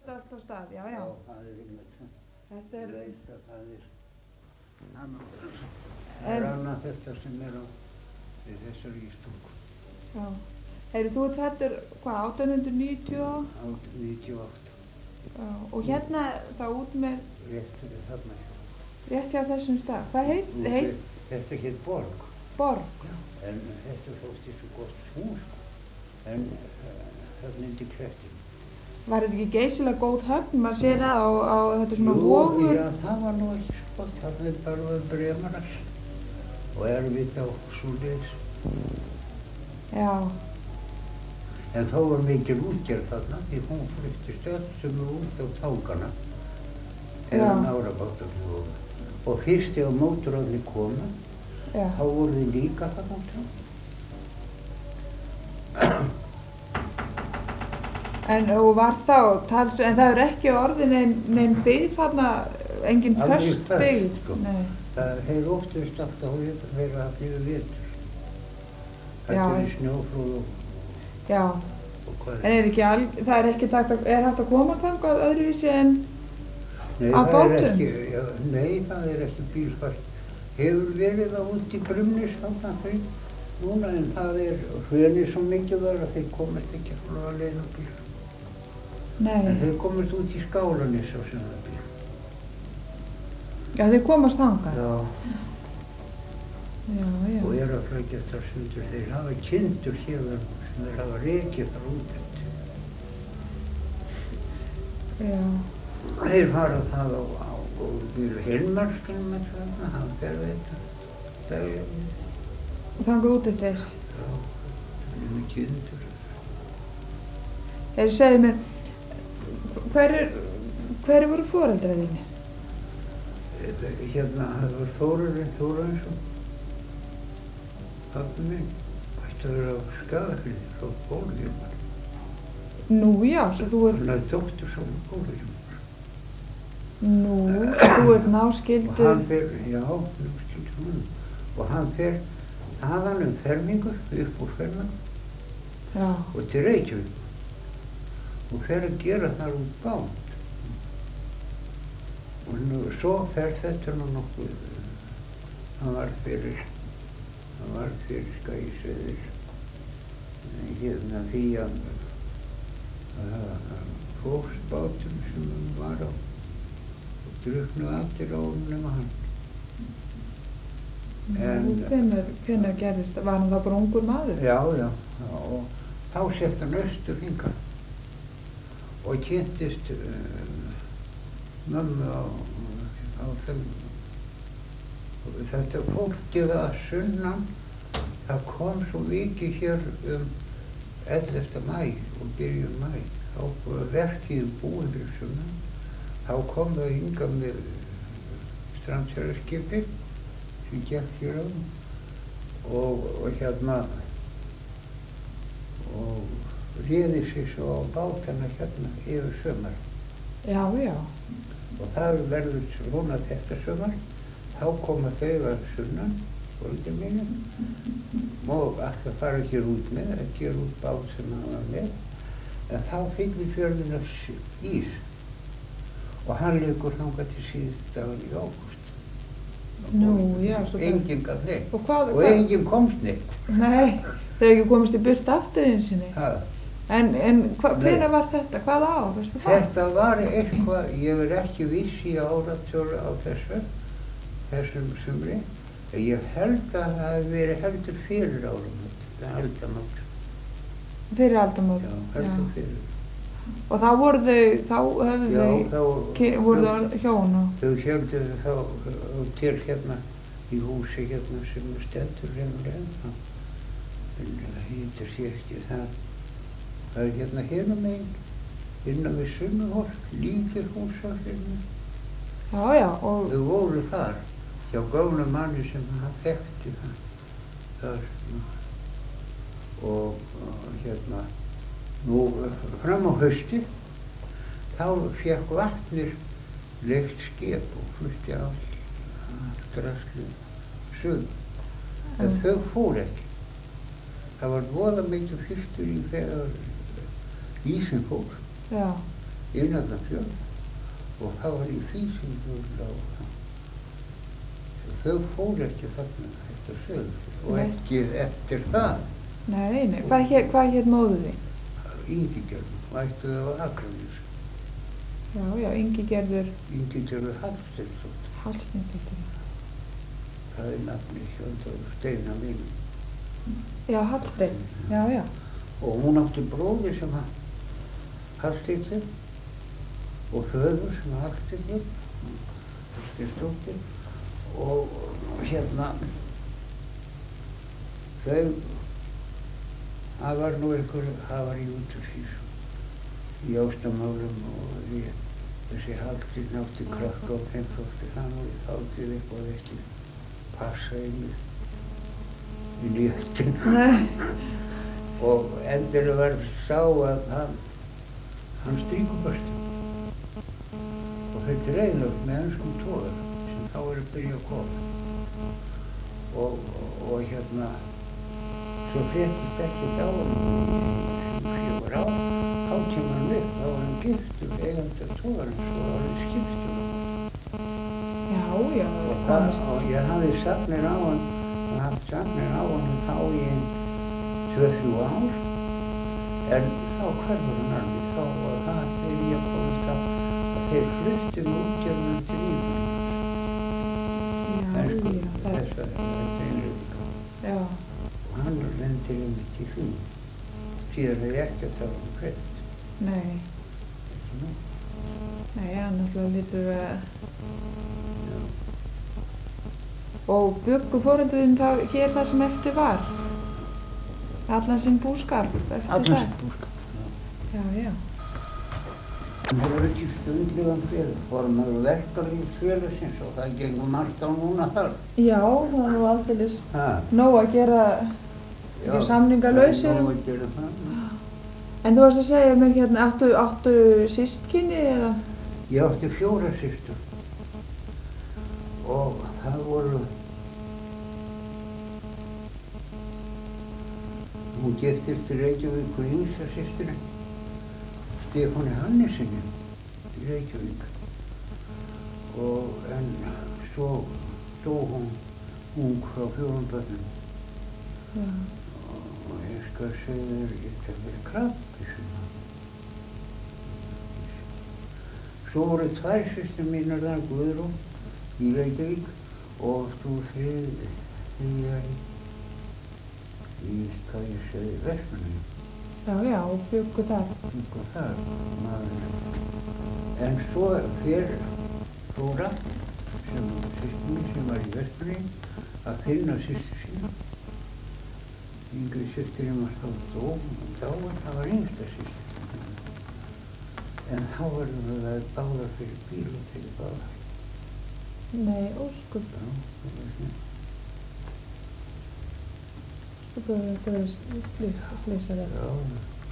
Allt á stað, já. Já, það einmitt. Þetta Ég veit að það er annað þetta sem í þessari ístúku. Já. Þú ert fæddur, hvað, 1890? 98. Já, og hérna þá út með... Rétt fyrir þarna hjá. Rétt hjá þessum stað. Hvað heit? Þetta heit Borg. Borg? Já. En þetta þótti svo gott hús. En það myndi kreftinu. Var þetta ekki geysilega góð höfn? Maður sér það á þetta svona vogur? Jú, já, það var nú ekki spott. Það er bara bremarar og erfitt á svoleiðis. Já. En þá var mikil útgerð þarna því hún flyttist öll sem út á Tákana eða Nárabátaflóðu. Og fyrst þegar mótorarnir komu, þá voru þið líka þarna út á. En það er ekki orðið neinn byggð þarna, engin föst byggð? Sko. Það hefur oftast aftur á þeirra að fyrir vetur. Þetta er snjóflóð og hvað En það er ekki hægt að koma þangað öðruvísi en á bátum? Nei, það er ekki bílfært. Hefur verið það út í Grimnis þarna fyrir núna, en það er hrönið svo mikið þar að þeir komast ekki frá að leiða bíl. Nei. En þeir komast út í Skálanes á svona bíl. Já, þeir komast þangað? Já. Já. Og að flækjast þar sundur. Þeir hafa kindur hérna sem þeir hafa rekið þar út eftir. Já. Þeir fara það á bíl Hilmarsson með þarna, hann fer þetta daglega. Þangað út eftir? Já, það er með kindur. Segðu mér, hver voru foreldrar þínir? Hérna, það var Þórarinn Þórarinsson, pabbi minn, ætti að vera á Skagafirði frá Bólhjálmar. Nú já, svo þú ert... Hann hafði dóttur frá Bólhjálmar. Nú, þú ert náskyldur... Og hann fer, já, náskyldur hann. Og hann fer þaðan fermingur, upp úr fermingur. Já. Og til Reykjavík. Og fer að gera þar út bát. Og svo fer þetta nú nokkuð, hann var fyrir Skæsveðir, hérna því að fólksbátum sem var á, og drukknuðu allir á nema hann. Hvenær gerðist það? Var hann það bara ungur maður? Já, og þá sett hann austur hingað og kynntist mömmu á þeim. Þetta fólkið að sunnan, það kom svo mikið hér 11. maí og byrjun maí. Þá var vertíðin búin fyrir sunnan. Þá kom það hingað með Strandsfjarðarskipi sem gekk hér á og hérna og réði sig svo á bátana hérna yfir sömar. Já. Og það verður svona þetta sömar. Þá koma þau að sunnan, foreldrar mínir, og alltaf fara hér út með, að gera út bát sem hann var með. En þá fengum fjörðina ís og hann liggur þangað til síðustu dagann í ágúst. Nú, já, svo það... Enginn gaf neitt. Og enginn komst neitt. Nei, þeir ekki komist í burt aftur einu sinni. Það. En hvenær var þetta? Hvaða ár, veistu það? Þetta var eitthvað, ég ekki viss í áratugum á þessum sumri. Ég held að það hefði verið heldur fyrir áramót, aldamót. Fyrir aldamót? Já, heldur fyrir. Og þá voru þau hjón og... Þau héldu þá til hérna í húsi hérna sem stendur ennþá. En það heitir sér ekki það. Það er hérna megin, innan við Sunnuholt, lítið hús á hérna. Já, og... Þau voru þar, hjá gömlu manni sem hann þekkti þar. Og hérna, nú fram á hausti, þá fékk vatnir leigt skip og flutti allt draslu suður. En þau fór ekki. Það var voða mikið fyrstur í þegar ísinn fór. Já. Innarnafjörð og það var í Fýsingur þau fóru ekki þarna eftir Sauðafjörð og ekki eftir það. Nei, hvað hét móður þín? Ingigerður, ættu þau á Akranesi. Já, Ingigerður Ingigerður Hallsteinsdóttir. Hallsteinsdóttir. Það nafni hjá Steina mínum. Já, Hallsteinn, já. Og hún átti bróðir sem Hallsteinsdóttir og föður sem Hallsteinsdóttir, Hallsteinsdóttir og það var nú það var í útafísu í ástamálum og þessi Hallsteinn átti krakka og þeim þótti hann og ég þátti eitthvað ekki passa í líftin. Og endur var sá að hann strýkubörsti og þau dreifðu með hanskum togar sem þá eru byrjað að koma. Og svo fréttist ekkert á hann sem 4 ár, þá kemur hann upp, þá var hann giftur eigandi af togarins og það var skipstur. Já, og ég hafði safnir á hann þá í 2-3 ár, en þá hverfur hann alveg, þá var það þegar ég komist að þeir fluttu útgerðina til Íslands. Þessar einleika. Já. Og hann lendir einmitt í því. Síðan er ég ekki að tala prest. Nei. Nei, hann náttúrulega lítur Og bjuggu foreldraðin hér það sem eftir var? Allan sinn búskap eftir það? Allan sinn búskap, já. Það voru ekki stundlegan félag, formaður verkalýðsfélagsins og það gengur margt á núna þar. Já, það var nú aldeilis nóg að gera samningalausir. Já, nóg að gera það. En þú varst að segja mér áttu systkini eða? Ég átti 4 systur og það voru hún giftist til Reykjavíkur yngsta systurinn Stefáni Hannesinni í Reykjavík en svo dó hún ung frá 4 börnum og ég skal segja þér þetta verið krabbi svo voru 2 systur mínar þar Guðrún í Reykjavík og svo þriðja í hvað ég segi Vestmannaeyjum. Já, og bjuggu þar. Bjuggu þar, en svo fer Þóra sem systir mín sem var í Vestmannaeyjum að finna systur sína. Yngri systirinn var þá það var yngsta systir. En þá verðum við að báðar fyrir bíl og til báðar. Nei, óskup. Já, það var svona. Þú búið að það er slýsa þetta. Já.